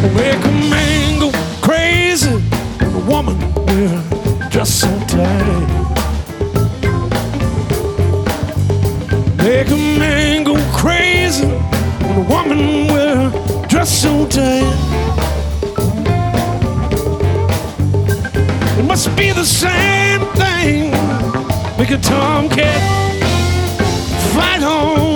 Make a man go crazy when a woman will dress so tight. Make a man go crazy when a woman will dress so tight. It must be the same thing. Make a tomcat fight on